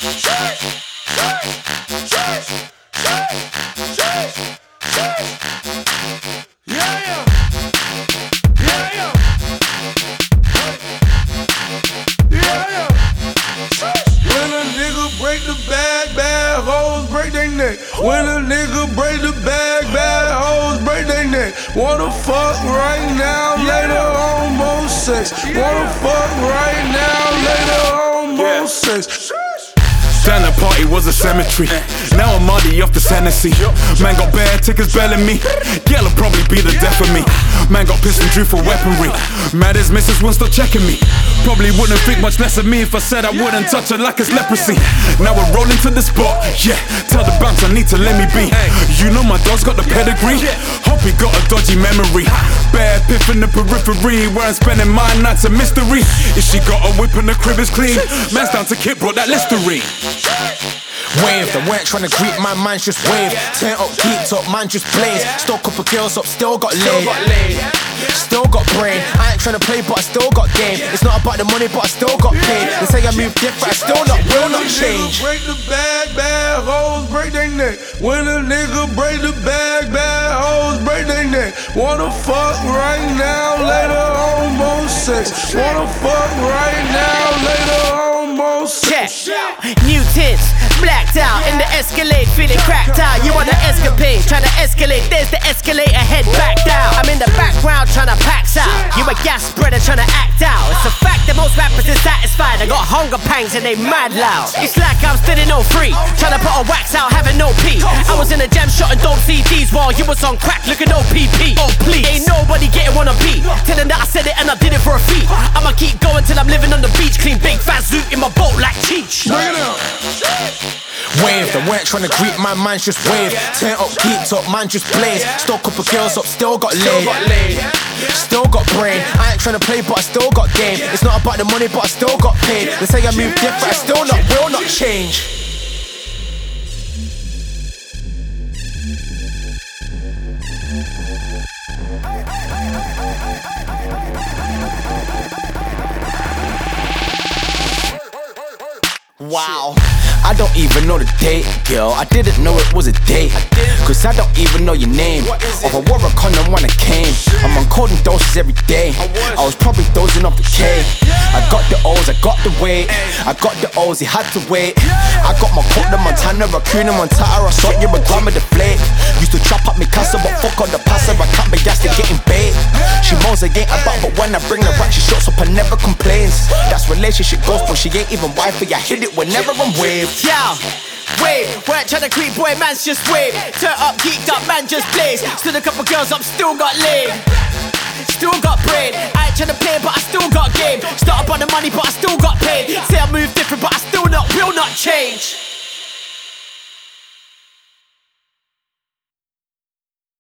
Break the bag, bad hoes break their neck. When a nigga break the bag, bad hoes break their neck. Wanna fuck right now, later on more sex. Wanna fuck right now, later on more sex. Down the party was a cemetery. Now I'm muddy off the Hennessy. Man got bad tickets belling me. Girl'll probably be the death of me. Man got pissed and drew for weaponry. Mad as missus won't stop checking me. Probably wouldn't think much less of me if I said I wouldn't touch her like it's leprosy. Now we're rolling to the spot, yeah. Tell the bounce I need to let me be. You know my dog's got the pedigree. Hope he got a dodgy memory. Bad piff in the periphery, where I'm spending my nights a mystery. If she got a whip and the crib is clean, man's down to Kit, brought that Listerine. Wave, they weren't trying to greet my man, just wave. Turn up, geeked up, man, just blaze. Still couple girls up, still got laid. Still got brain. I ain't trying to play, but I still got game. It's not about the money, but I still got paid. They say I move different, I still will not change. Break the bag, bad hoes break their neck. When a nigga break the bag, bad hoes break their neck. Wanna fuck right now, later on more sex. Wanna fuck right now, later on more sex. New tints, blacked out in the Escalade, feeling cracked out. You want to escapade, trying to escalate. There's the escalator, head back down. I'm in the background trying to pax out. You a gas spreader trying to act out. It's a fact that most rappers is satisfied. I got hunger pangs and they mad loud. It's like I'm still in no free, trying to put a wax out, having no pee. I was in a jam shotting dope CDs while you was on crack looking OPP. Oh please, ain't nobody getting one on beat. Telling that I said it and I did it for a fee. I'ma keep going till I'm living on the beach, clean big fat suit in my boat like Cheech. Bring it up. Wave, they weren't trying to greet my man, just wave. Turn up, geeked up, man, just blaze. Still couple girls up, still got laid. Still got brain. I ain't trying to play, but I still got game. It's not about the money, but I still got paid. They say I move different, I still will not change. Wow, I don't even know the date, girl. I didn't know it was a date, cause I don't even know your name. Of I wore a condom when I came. I'm on cold and doses every day. I was probably dozing off the K. I got the O's, I got the weight. I got the O's, he had to wait. I got my coat, the Montana, Raccoon, Montana. I saw you a gram of the flake. Used to trap up me castle, but fuck on the passer. I can't be asked to getting bait. She moans again about, but when I bring her back, she shuts up and never complains. That's relationship goals, but she ain't even wifey. I hit it whenever I'm waved. Yeah, wave, weren't trying to creep, boy, man's just wave. Turn up, geeked up, man, just blaze. Stood a couple girls up, still got laid. Still got brain. I ain't trying to play, but I still got game. Started by the money, but I still got paid. Say I move different, but I still will not change.